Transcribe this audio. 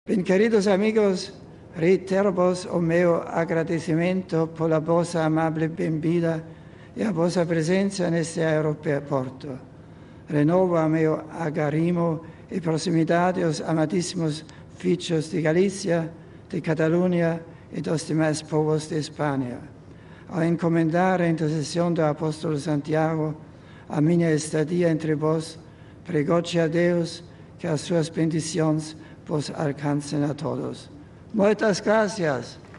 Bem, queridos amigos, reitero-vos o meu agradecimento pela vossa amável bem-vinda e a vossa presença neste aeroporto. Renovo o meu agarimo e proximidade aos amadíssimos fichos de Galícia, de Catalunha e dos demais povos de Espanha. Ao encomendar a intercessão do apóstolo Santiago, a minha estadia entre vós, prego-te a Deus que as suas bendições vos alcancem a todos. Muitas gracias.